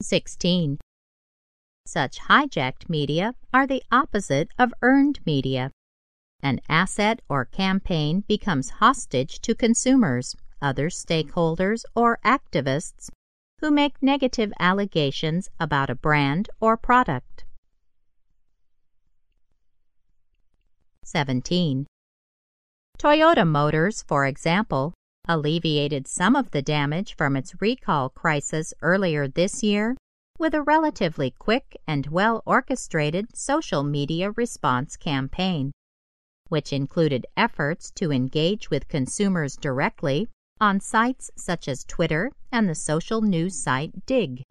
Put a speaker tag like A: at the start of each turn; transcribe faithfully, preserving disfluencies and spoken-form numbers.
A: sixteen. Such hijacked media are the opposite of earned media. An asset or campaign becomes hostage to consumers, other stakeholders, or activists who make negative allegations about a brand or product. seventeen. Toyota Motors, for example, alleviated some of the damage from its recall crisis earlier this year with a relatively quick and well-orchestrated social media response campaign, which included efforts to engage with consumers directly on sites such as Twitter and the social news site Dig.